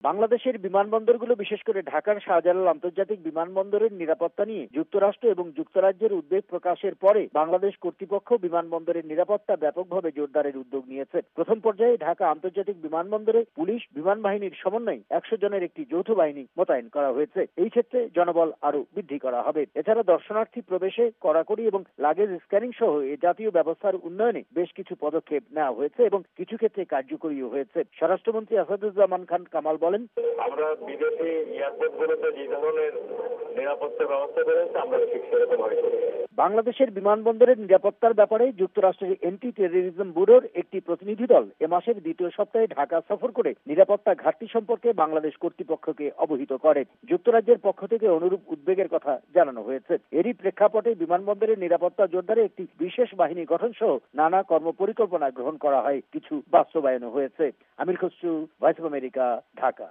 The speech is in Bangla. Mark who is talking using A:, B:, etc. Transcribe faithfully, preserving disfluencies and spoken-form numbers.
A: বাংলাদেশের বিমানবন্দরগুলো বিশেষ করে ঢাকার শাহজালাল আন্তর্জাতিক বিমানবন্দরের নিরাপত্তা নিয়ে যুক্তরাষ্ট্র এবং যুক্তরাজ্যের উদ্বেগ প্রকাশের পরে বাংলাদেশ কর্তৃপক্ষ বিমানবন্দরের নিরাপত্তা ব্যাপকভাবে জোরদারের উদ্যোগ নিয়েছে। প্রথম পর্যায়ে ঢাকা আন্তর্জাতিক বিমানবন্দরে পুলিশ বিমান বাহিনীর সমন্বয়ে একশো জনের একটি যৌথ বাহিনী মোতায়েন করা হয়েছে। এই ক্ষেত্রে জনবল আরো বৃদ্ধি করা হবে। এছাড়া দর্শনার্থী প্রবেশে কড়াকড়ি এবং লাগেজ স্ক্যানিং সহ এ জাতীয় ব্যবস্থার উন্নয়নে বেশ কিছু পদক্ষেপ নেওয়া হয়েছে এবং কিছু ক্ষেত্রে কার্যকরীও হয়েছে। স্বরাষ্ট্রমন্ত্রী আসাদুজ্জামান খান কামাল বলেন,
B: আমরা বিদেশি এয়ারপোর্টগুলোতে যে ধরনের নিরাপত্তা ব্যবস্থা করেছে আমরা ঠিক সেরকম হয়েছে।
A: বাংলাদেশের বিমানবন্দরের নিরাপত্তার ব্যাপারে যুক্তরাষ্ট্রের এন্টি টেররিজম ব্যুরোর একটি প্রতিনিধি দল এ মাসের দ্বিতীয় সপ্তাহে ঢাকা সফর করে নিরাপত্তা ঘাটতি সম্পর্কে বাংলাদেশ কর্তৃপক্ষকে অবহিত করে। যুক্তরাজ্যের পক্ষ থেকে অনুরূপ উদ্বেগের কথা জানানো হয়েছে। এরই প্রেক্ষাপটে বিমানবন্দরের নিরাপত্তা জোরদারে একটি বিশেষ বাহিনী গঠন সহ নানা কর্মপরিকল্পনা গ্রহণ করা হয়, কিছু বাস্তবায়নও হয়েছে। Amir Khasru, voice of America, Dhaka.